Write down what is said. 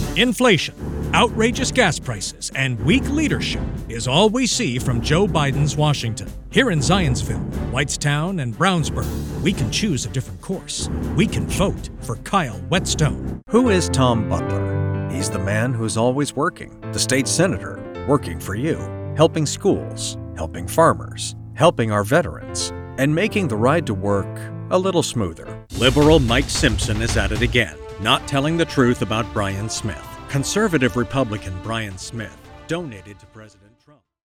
Inflation, outrageous gas prices, and weak leadership is all we see from Joe Biden's Washington. Here in Zionsville, Whitestown, and Brownsburg, we can choose a different course. We can vote for Kyle Whetstone. Who is Tom Butler? He's the man who's always working, the state senator, working for you, helping schools, helping farmers, helping our veterans, and making the ride to work a little smoother. Liberal Mike Simpson is at it again, not telling the truth about Brian Smith. Conservative Republican Brian Smith donated to President